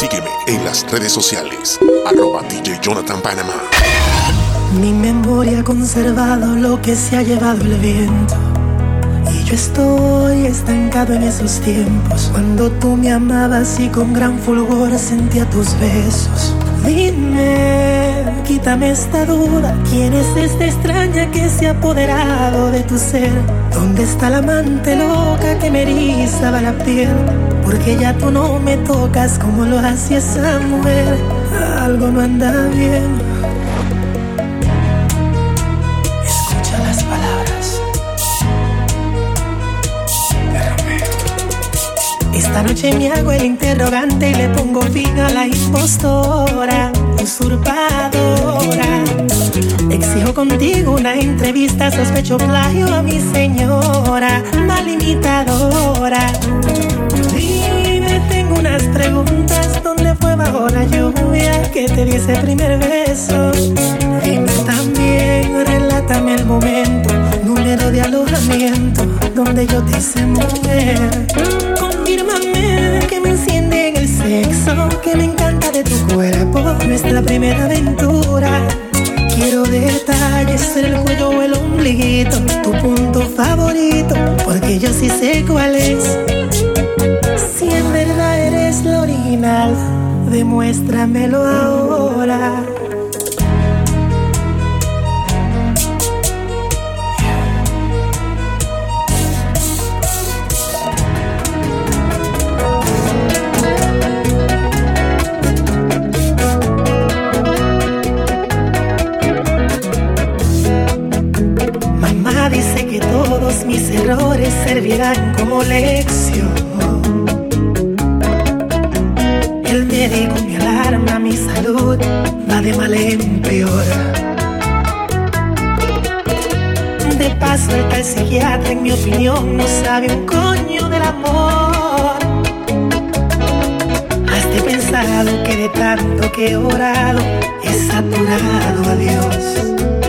Sígueme en las redes sociales, @DJ Jonathan Panamá. Mi memoria ha conservado lo que se ha llevado el viento, y yo estoy estancado en esos tiempos, cuando tú me amabas y con gran fulgor sentía tus besos. Dime, quítame esta duda, ¿quién es esta extraña que se ha apoderado de tu ser? ¿Dónde está la amante loca que me erizaba la piel? Porque ya tú no me tocas como lo hacía esa mujer. Algo no anda bien. Escucha las palabras de Romeo. Esta noche me hago el interrogante y le pongo fin a la impostora, usurpadora. Exijo contigo una entrevista, sospecho plagio a mi señora, mal imitadora. Dime, tengo unas preguntas, ¿dónde fue bajo la lluvia que te di ese primer beso? Dime también, relátame el momento, número de alojamiento, donde yo te hice mujer. Confírmame que me enciende en el sexo, que me encanta de tu cuerpo, nuestra primera aventura. Quiero detalles, el cuello o el ombliguito, tu punto favorito, porque yo sí sé cuál es. Si en verdad eres la original, demuéstramelo ahora. Dice que todos mis errores servirán como lección. El médico me alarma, mi salud va de mal en peor. De paso el tal psiquiatra, en mi opinión, no sabe un coño del amor. Has de pensado que de tanto que he orado he saturado a Dios.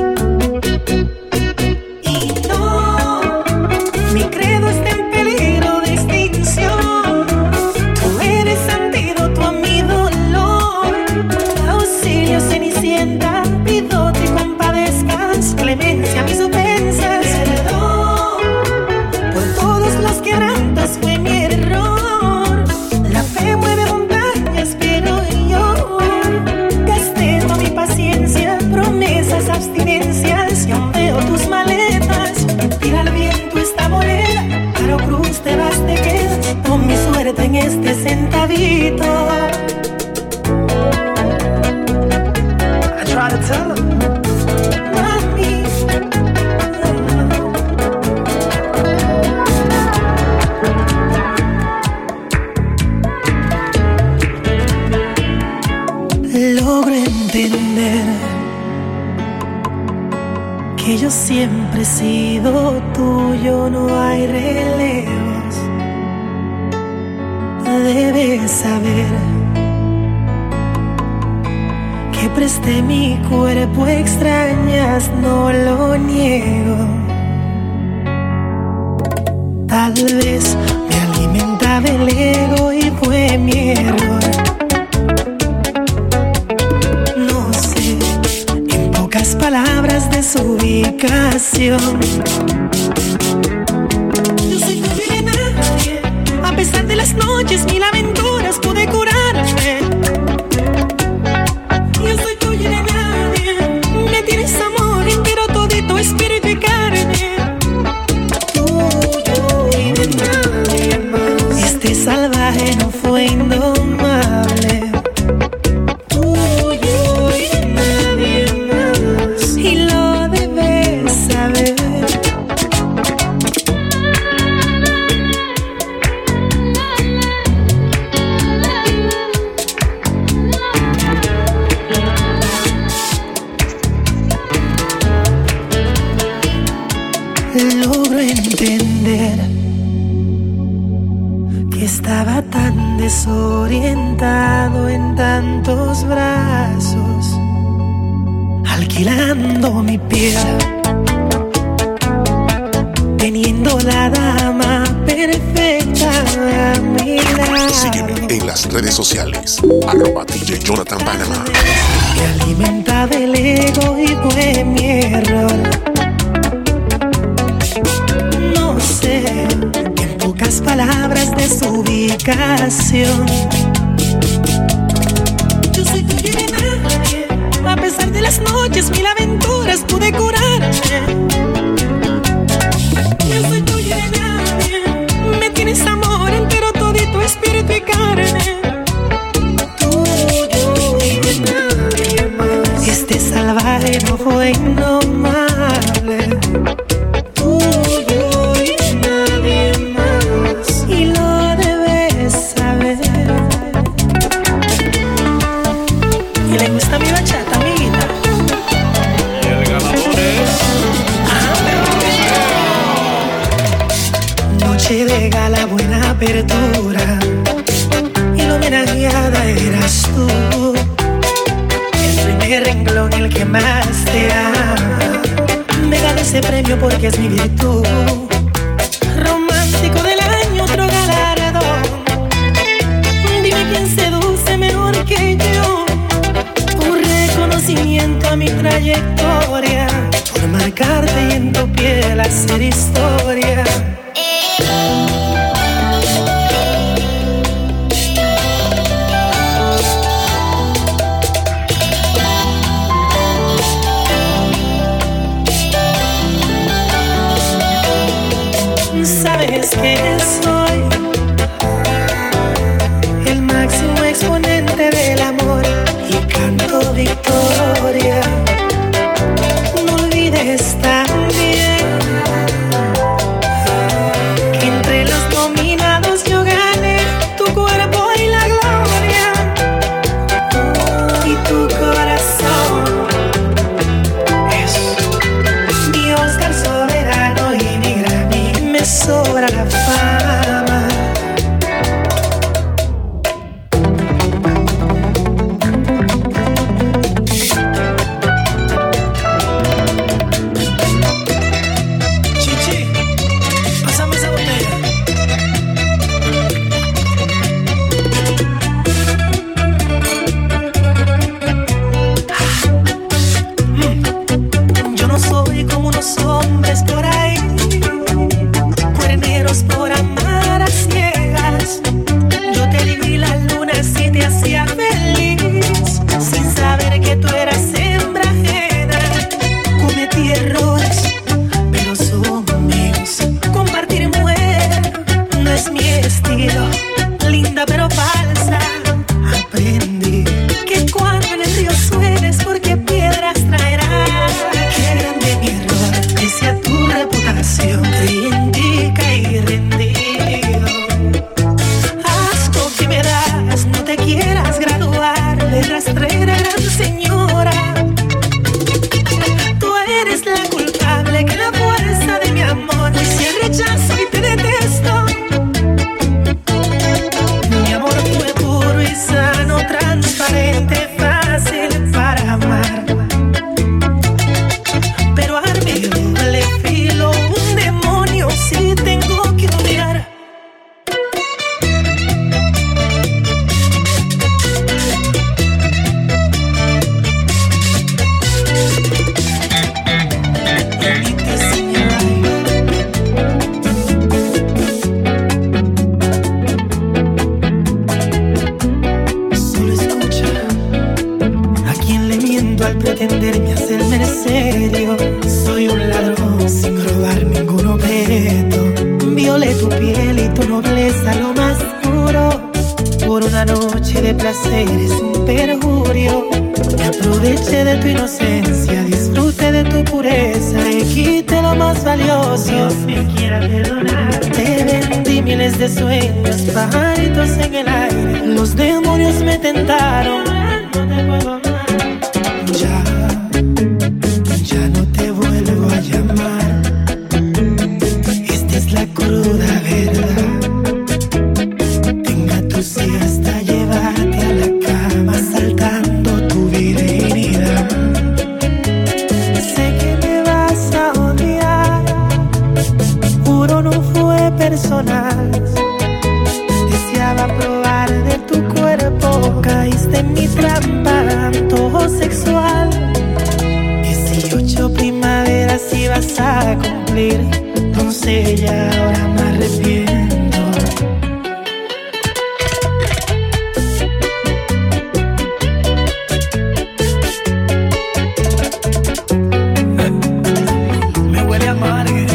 Clemencia, mis ofensas, perdón por todos los quebrantos, fue mi error. La fe mueve montañas, pero yo gasté toda mi paciencia, promesas, abstinencias, y aún veo tus maletas. Tira al viento esta moneda, Caro Cruz, te vas, te quedas con mi suerte en este centavito. I try to tell them. Logro entender que yo siempre he sido tuyo, no hay relevos. Debes saber que presté mi cuerpo, extrañas, no lo niego. Tal vez me alimentaba el ego y fue mi error. Palabras de su ubicación. Yo soy tuyo y de nadie, a pesar de las noches, mil aventuras pude curarme. Yo soy tuyo y de nadie, me tienes amor entero, todito, espíritu y carne. Tuyo y de nadie más. Este salvaje no fue indomable. Logro entender que estaba tan desorientado en tantos brazos, alquilando mi piel, teniendo la dama perfecta a mi lado. Sígueme en las redes sociales, @DJ Jonathan Panamá. Me alimenta del ego y fue mi error. No sé, en pocas palabras de su ubicación. Yo soy tuya y de nadie. A pesar de las noches, mil aventuras pude curarme. Yo soy tuya y de nadie. Me tienes amor entero, todito espíritu y carne. Tuyo y de nadie más. Este salvaje no fue indomable. Tuyo y de nadie más. Y lo debes saber. Y le gusta mi bachata, amiguita. Y el ganador es... Noche de gala, buena apertura. Y la homenajeada eras tú. El primer renglón, el que más te ama. Me gano ese premio porque es mi virtud. Romántico del año, otro galardón. Dime quién seduce mejor que yo. Un reconocimiento a mi trayectoria, por marcarte y en tu piel hacer historia. Sabes que soy el máximo exponente del amor y canto victoria. No olvides también que entre los nominados yo gané tu cuerpo y la gloria y tu corazón. Es mi Oscar soberano y mi Grammy, me sobra la fama. Chichi, pásame esa botella. Yo no soy como unos hombres por ahí, cuerneros por amar a ciegas. Yo te di la luna si te hacía feliz, sin saber que tú eras hembra ajena. Cometí errores, pero son míos. Compartir mujer no es mi estilo. Linda pero falsa, aprendí que cuando en el río suenes porque piedras traerás. Qué grande mi error, pese a tu reputación, creí en ti, caí rendido. Asco que me das, no te quieras graduar de rastrera gran señora. Tú eres la culpable, que la fuerza de mi amor hoy se rechazo y te detesto. Mi amor fue puro y sano, transparente, fácil para amar. Pero arme doble filo, un demonio si tengo que odiar. Solo escucha, a quien le miento al pretenderme hacerme el serio. Soy un ladrón sin robar ningún objeto. Violé tu piel y tu nobleza lo más puro. Por una noche de placer es un perjurio. Me aproveché de tu inocencia, disfruté de tu pureza, le quité lo más valioso. Dios me quiera perdonar. Te vendí miles de sueños, pajaritos en el aire. Los demonios me tentaron. No te puedo amar. Ya no te vuelvo a llamar. Esta es la cruda verdad. Tenga tu sí hasta llevarte a la cama, saltando tu virginidad. Sé que me vas a odiar, juro no fue personal. Deseaba probar de tu cuerpo sé, ya ahora me arrepiento. Me huele a amargue.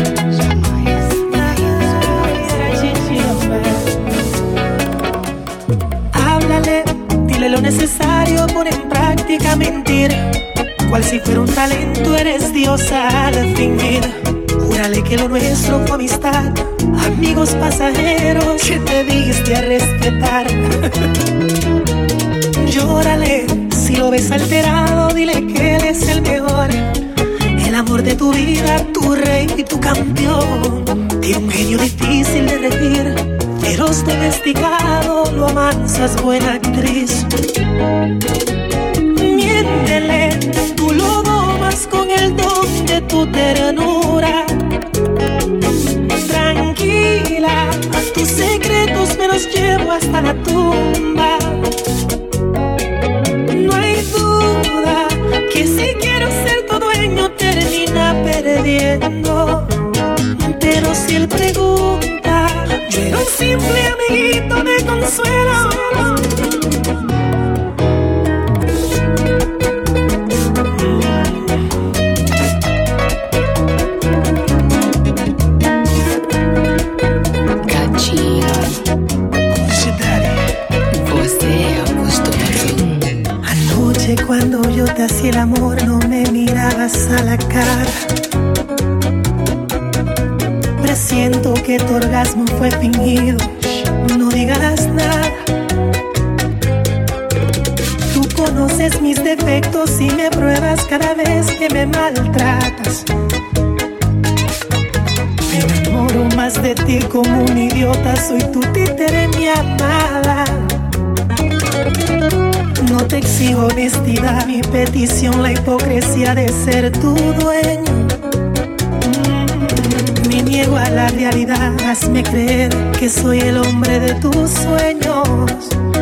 Háblale, dile lo necesario, pon en práctica mentir. Cual si fuera un talento, eres diosa al fingir. Júrale que lo nuestro fue amistad, amigos pasajeros que te diste a respetar. Llórale, si lo ves alterado, dile que él es el mejor. El amor de tu vida, tu rey y tu campeón. Tiene un genio difícil de regir, feroz domesticado, lo amansas, buena actriz. Miéntele, tú lo domas con el don de tu ternura. Tranquila, tus secretos me los llevo hasta la tumba. No hay duda que si quiero ser tu dueño termina perdiendo. Pero si él pregunta, yo era un simple amiguito de consuelo. Cuando yo te hacía el amor no me mirabas a la cara. Presiento que tu orgasmo fue fingido, no digas nada. Tú conoces mis defectos y me pruebas cada vez que me maltratas. Me enamoro más de ti como un idiota, soy tu títere, mi amada. No te exijo honestidad, mi petición, la hipocresía de ser tu dueño. Me niego a la realidad, hazme creer que soy el hombre de tus sueños.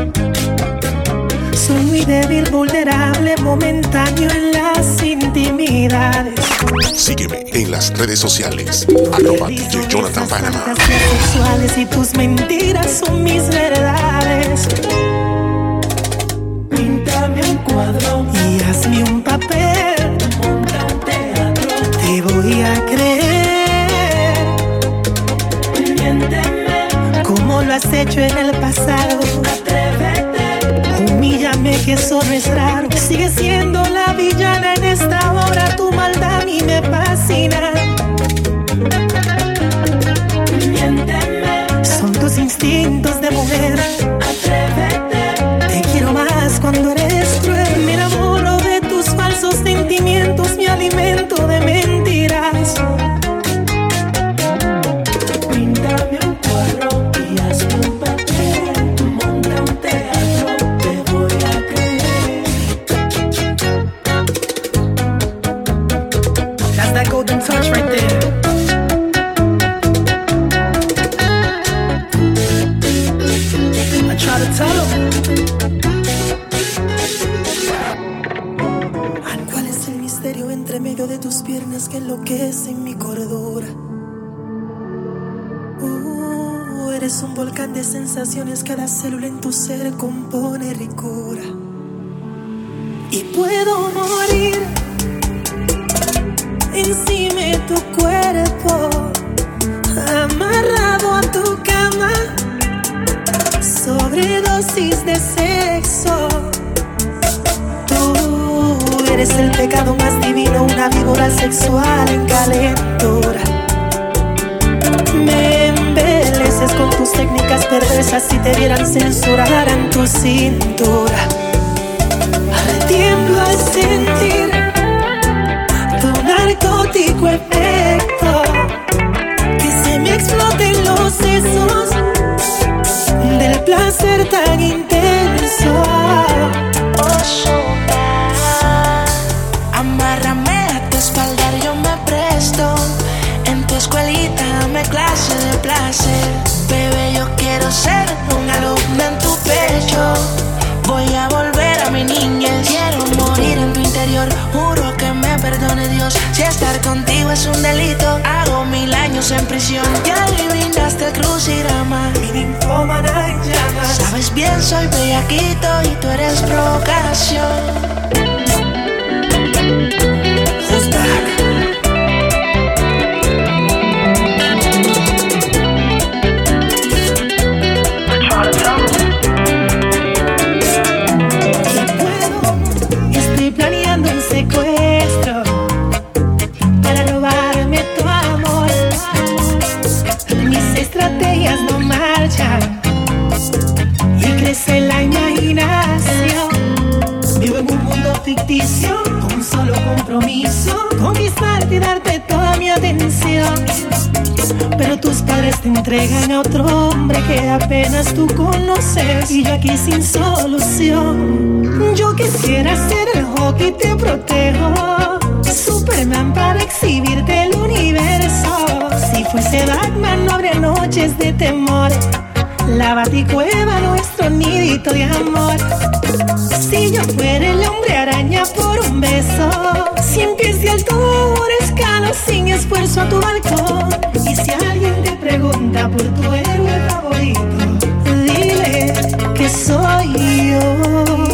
Soy muy débil, vulnerable, momentáneo en las intimidades. Sígueme en las redes sociales, DJ Jonathan Panamá. Fantasías sexuales y tus mentiras son mis verdades. Píntame un cuadro y hazme un papel. Monta un teatro, te voy a creer. Miénteme como lo has hecho en el pasado. Atrévete, humíllame que eso no es raro. Sigue siendo la villana en esta hora. Tu maldad a mí me fascina. Miénteme, son tus instintos de mujer. Atrévete, te quiero más cuando eres cruel. Me enamoro de tus falsos sentimientos, mi alimento de mentiras. Píntame un cuadro y hazme un papel. Monta un teatro, te voy a creer. That's that golden touch right there. I try to tell him. ¿Cuál es el misterio entre medio de tus piernas que enloquece mi cordura? Eres un volcán de sensaciones, cada célula en tu ser compone ricura. Y puedo morir encima de tu cuerpo, amarrado a tu cama, sobredosis de sexo. Tú eres el pecado más divino, una víbora sexual en calentura. Me embeleces con tus técnicas perversas, si te vieran censuraran tu cintura. Tiemblo al sentir tu narcótico efecto, que se me exploten los sesos del placer tan intenso. Amárrame a tu espalda, yo me presto. En tu escuelita dame clase de placer. Bebé, yo quiero ser un alumno en tu pecho. Voy a volver a mi niñez. Quiero morir en tu interior. Juro que me perdone Dios si estar contigo es un delito. Hago 1000 años años en prisión y adivinaste el crucigrama. Mi ninfómana en llamas. Sabes bien, soy bellaquito y tú eres provocación. Who's back? Estoy planeando un secuestro para robarme tu amor. Mis estrategias no marchan y crece la imaginación. Vivo en un mundo ficticio con un solo compromiso: conquistarte y darte toda mi atención. Pero tus padres te entregan a otro hombre que apenas tú conoces, y yo aquí sin solución. Yo quisiera ser el hockey, te protejo, Superman para exhibirte el universo. Si fuese Batman no habría noches de temor, la Baticueva nuestro nidito de amor. Si yo fuera el hombre araña por un beso, 100 pies de altura escalo sin esfuerzo a tu balcón. Y si alguien te pregunta por tu héroe favorito, dile que soy yo.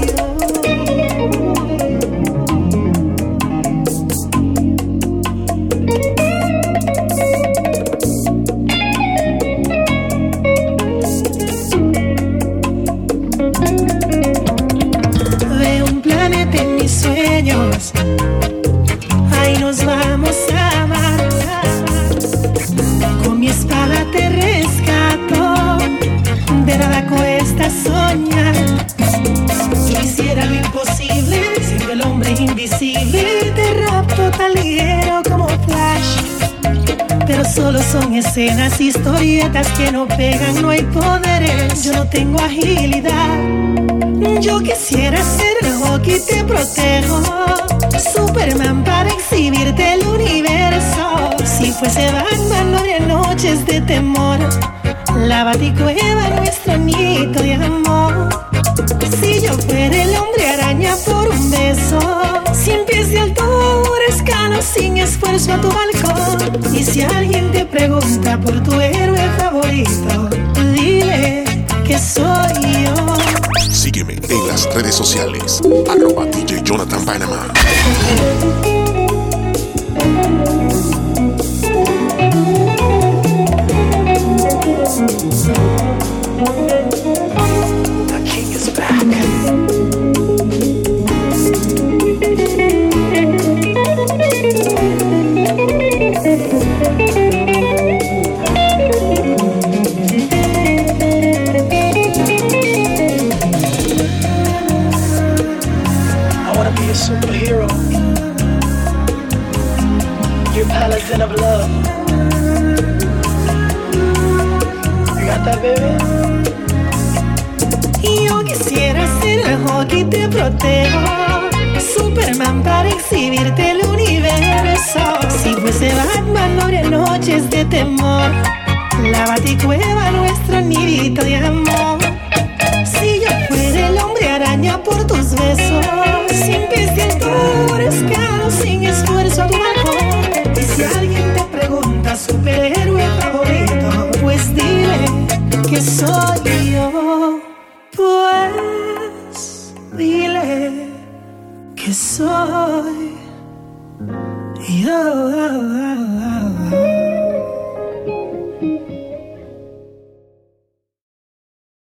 Ahí nos vamos a amar. Con mi espada te rescato, de nada cuesta soñar. Yo hiciera lo imposible, siendo el hombre invisible. Te rapto tan ligero como Flash, pero solo son escenas, historietas que no pegan, no hay poderes. Yo no tengo agilidad. Yo quisiera ser el hockey, te protejo, Superman para exhibirte el universo. Si fuese Batman no habría noches de temor, la Baticueva nuestro nidito de amor. Si yo fuera el hombre araña por un beso, 100 pies de altura escalo sin esfuerzo a tu balcón. Y si alguien te pregunta por tu héroe favorito, dile que soy yo. Sígueme en las redes sociales, @DJ Jonathan Panamá. The king is back. Superhero, you're paladin of love. You got that, baby? Yo quisiera ser el hockey, te protejo, Superman para exhibirte el universo. Si fuese Batman no habría noches de temor, la Baticueva nuestro nidito de amor. Si yo fuera el hombre araña por tus besos, 100 pies de altura escalo sin esfuerzo a tu balcón. Y si alguien te pregunta superhéroe favorito, pues dile que soy yo. Pues dile que soy yo.